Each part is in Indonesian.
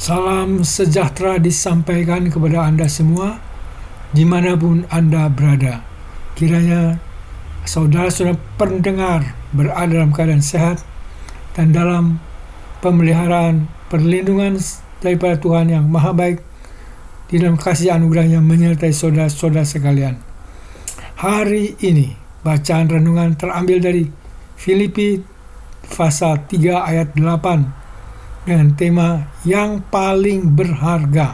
Salam sejahtera disampaikan kepada Anda semua, dimanapun Anda berada. Kiranya saudara-saudara pendengar berada dalam keadaan sehat dan dalam pemeliharaan perlindungan daripada Tuhan yang Maha Baik di dalam kasih anugerahnya menyertai saudara-saudara sekalian. Hari ini bacaan renungan terambil dari Filipi pasal 3 ayat 8 dengan tema yang paling berharga.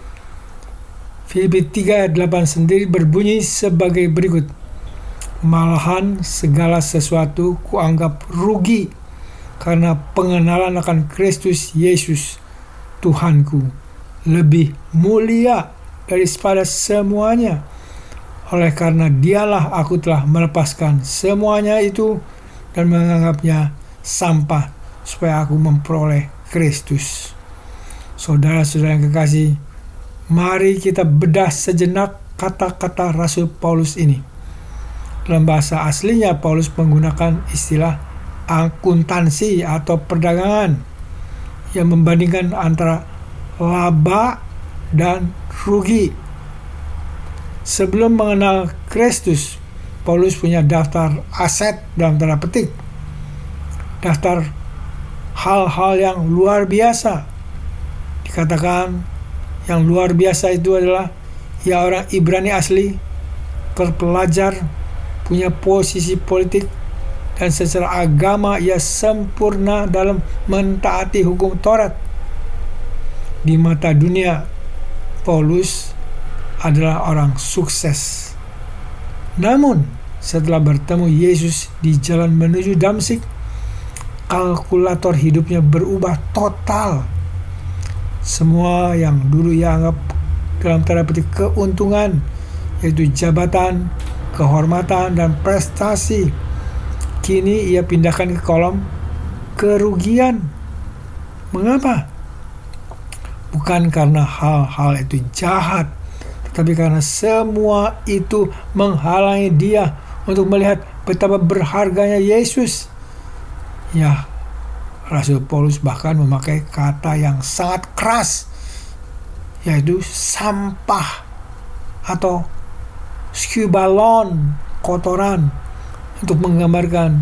Filipi 3 ayat 8 sendiri berbunyi sebagai berikut. Malahan segala sesuatu kuanggap rugi karena pengenalan akan Kristus Yesus Tuhanku lebih mulia daripada semuanya. Oleh karena dialah aku telah melepaskan semuanya itu dan menganggapnya sampah supaya aku memperoleh Kristus. Saudara-saudara yang kekasih, mari kita bedah sejenak kata-kata Rasul Paulus ini. Dalam bahasa aslinya Paulus menggunakan istilah akuntansi atau perdagangan yang membandingkan antara laba dan rugi. Sebelum mengenal Kristus, Paulus punya daftar aset dalam tanda petik. Daftar hal-hal yang luar biasa. Dikatakan yang luar biasa itu adalah ia orang Ibrani asli, terpelajar, punya posisi politik, dan secara agama ia sempurna dalam mentaati hukum Taurat. Di mata dunia, Paulus adalah orang sukses. Namun, setelah bertemu Yesus di jalan menuju Damsyik, kalkulator hidupnya berubah total. Semua yang dulu ia anggap dalam tanda petik keuntungan, yaitu jabatan, kehormatan, dan prestasi, kini ia pindahkan ke kolom kerugian. Mengapa? Bukan karena hal-hal itu jahat, tetapi karena semua itu menghalangi dia untuk melihat betapa berharganya Yesus. Ya, Rasul Paulus bahkan memakai kata yang sangat keras, yaitu sampah atau skubalon, kotoran, untuk menggambarkan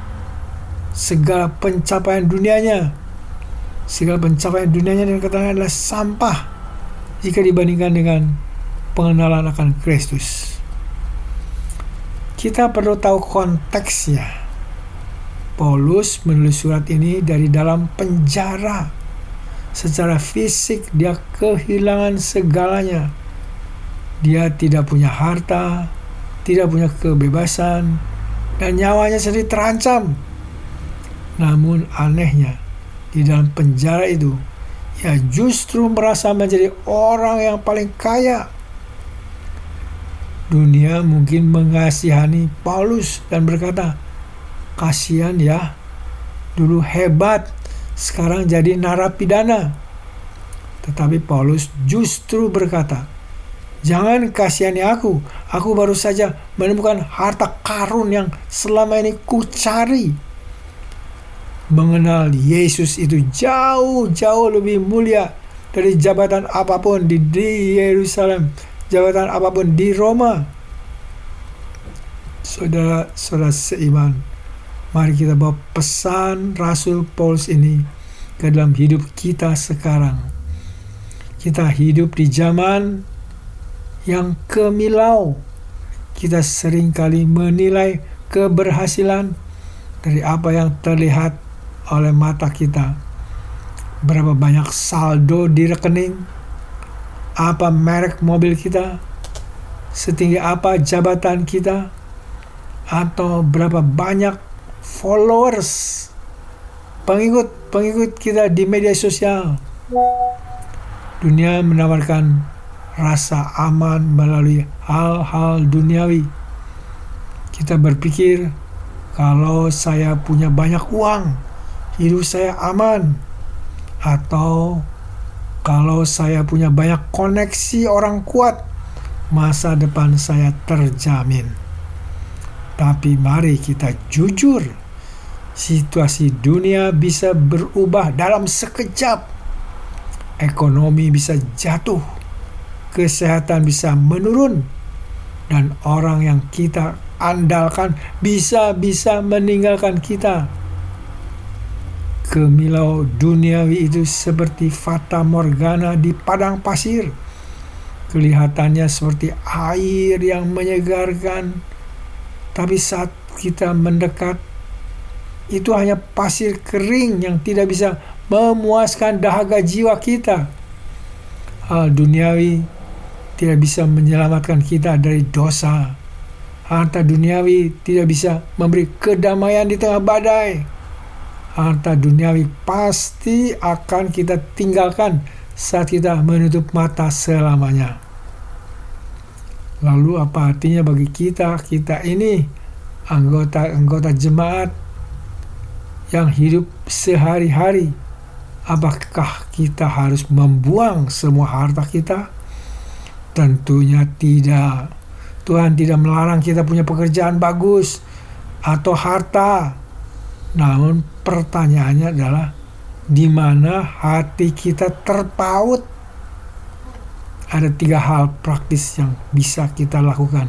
segala pencapaian dunianya. Segala pencapaian dunianya dan katanya adalah sampah jika dibandingkan dengan pengenalan akan Kristus. Kita perlu tahu konteksnya. Paulus menulis surat ini dari dalam penjara. Secara fisik dia kehilangan segalanya. Dia tidak punya harta, tidak punya kebebasan, dan nyawanya sendiri terancam. Namun anehnya, di dalam penjara itu, ia justru merasa menjadi orang yang paling kaya. Dunia mungkin mengasihani Paulus dan berkata, kasihan ya, dulu hebat, sekarang jadi narapidana. Tetapi Paulus justru berkata, jangan kasihani aku baru saja menemukan harta karun yang selama ini kucari. Mengenal Yesus itu jauh-jauh lebih mulia dari jabatan apapun di Yerusalem, jabatan apapun di Roma. Saudara-saudara seiman, mari kita bawa pesan Rasul Paulus ini ke dalam hidup kita sekarang. Kita hidup di zaman yang kemilau. Kita seringkali menilai keberhasilan dari apa yang terlihat oleh mata kita. Berapa banyak saldo di rekening, apa merek mobil kita, setinggi apa jabatan kita, atau berapa banyak followers, pengikut kita di media sosial. Dunia menawarkan rasa aman melalui hal-hal duniawi. Kita berpikir, kalau saya punya banyak uang, hidup saya aman. Atau kalau saya punya banyak koneksi orang kuat, masa depan saya terjamin. Tapi mari kita jujur, situasi dunia bisa berubah dalam sekejap. ekonomi bisa jatuh, kesehatan bisa menurun, dan orang yang kita andalkan bisa meninggalkan kita. Kemilau duniawi itu seperti fata morgana di padang pasir. Kelihatannya seperti air yang menyegarkan, tapi saat kita mendekat, itu hanya pasir kering yang tidak bisa memuaskan dahaga jiwa kita. Hal duniawi tidak bisa menyelamatkan kita dari dosa. Harta duniawi tidak bisa memberi kedamaian di tengah badai. Harta duniawi pasti akan kita tinggalkan saat kita menutup mata selamanya. Lalu apa artinya bagi kita ini anggota jemaat yang hidup sehari-hari? Apakah kita harus membuang semua harta kita? Tentunya tidak. Tuhan tidak melarang kita punya pekerjaan bagus atau harta. Namun pertanyaannya adalah di mana hati kita terpaut? Ada 3 hal praktis yang bisa kita lakukan.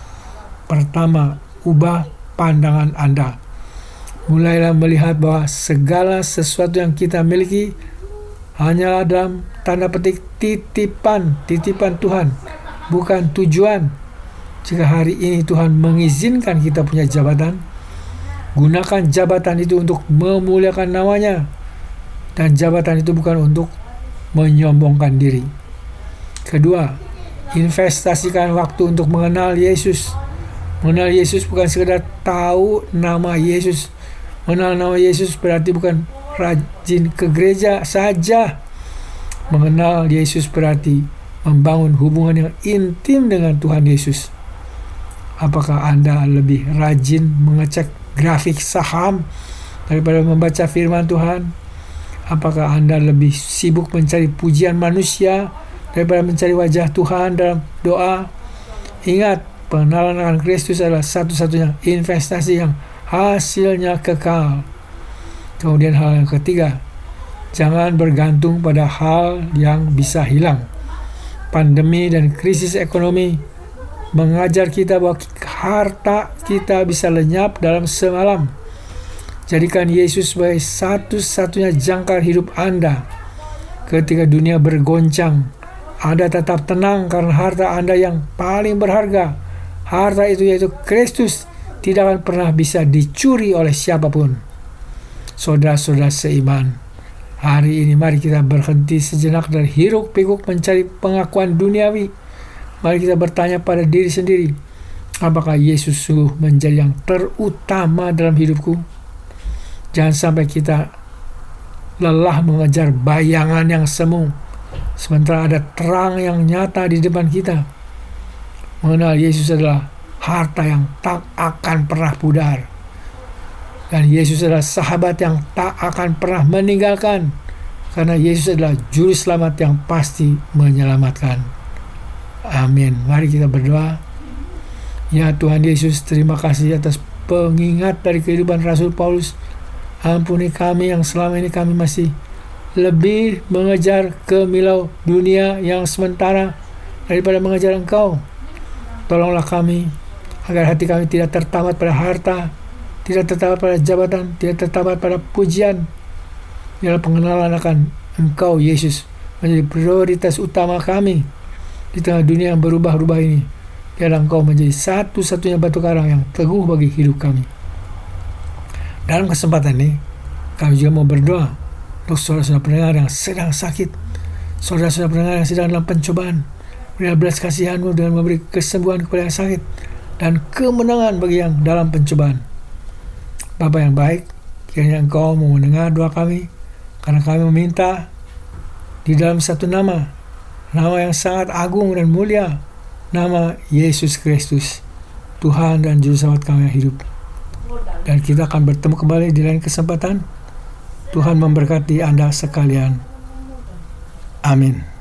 Pertama, ubah pandangan Anda. Mulailah melihat bahwa segala sesuatu yang kita miliki hanyalah dalam tanda petik titipan Tuhan, bukan tujuan. Jika hari ini Tuhan mengizinkan kita punya jabatan, gunakan jabatan itu untuk memuliakan namanya. Dan jabatan itu bukan untuk menyombongkan diri. Kedua, investasikan waktu untuk mengenal Yesus. Mengenal Yesus bukan sekedar tahu nama Yesus. Mengenal nama Yesus berarti bukan rajin ke gereja saja. Mengenal Yesus berarti membangun hubungan yang intim dengan Tuhan Yesus. Apakah Anda lebih rajin mengecek grafik saham daripada membaca firman Tuhan? Apakah Anda lebih sibuk mencari pujian manusia daripada mencari wajah Tuhan dalam doa? Ingat, pengenalan akan Kristus adalah satu-satunya investasi yang hasilnya kekal. Kemudian hal yang ketiga, jangan bergantung pada hal yang bisa hilang. Pandemi dan krisis ekonomi mengajar kita bahwa harta kita bisa lenyap dalam semalam. Jadikan Yesus sebagai satu-satunya jangkar hidup Anda. Ketika dunia bergoncang, Anda tetap tenang karena harta Anda yang paling berharga, harta itu yaitu Kristus, tidak akan pernah bisa dicuri oleh siapapun. Saudara-saudara seiman, hari ini mari kita berhenti sejenak dari hiruk-pikuk mencari pengakuan duniawi. Mari kita bertanya pada diri sendiri, apakah Yesus sungguh menjadi yang terutama dalam hidupku? Jangan sampai kita lelah mengejar bayangan yang semu, sementara ada terang yang nyata di depan kita. Mengenal Yesus adalah harta yang tak akan pernah pudar. Dan Yesus adalah sahabat yang tak akan pernah meninggalkan. Karena Yesus adalah juru selamat yang pasti menyelamatkan. Amin. Mari kita berdoa. Ya Tuhan Yesus, terima kasih atas pengingat dari kehidupan Rasul Paulus. Ampuni kami yang selama ini kami masih lebih mengejar kemilau dunia yang sementara daripada mengejar Engkau. Tolonglah kami agar hati kami tidak tertamat pada harta, tidak tertamat pada jabatan, tidak tertamat pada pujian. Biarlah pengenalan akan Engkau Yesus menjadi prioritas utama kami di tengah dunia yang berubah-ubah ini. Biarlah Engkau menjadi satu-satunya batu karang yang teguh bagi hidup kami. Dalam kesempatan ini, kami juga mau berdoa untuk saudara-saudara pendengar yang sedang sakit, saudara-saudara pendengar yang sedang dalam pencobaan. Berilah belas kasihan-Mu dengan memberi kesembuhan kepada yang sakit dan kemenangan bagi yang dalam pencobaan. Bapa yang baik, kiranya Engkau mau mendengar doa kami, karena kami meminta di dalam satu nama yang sangat agung dan mulia, nama Yesus Kristus, Tuhan dan Juru Selamat kami yang hidup. Dan kita akan bertemu kembali di lain kesempatan. Tuhan memberkati Anda sekalian. Amin.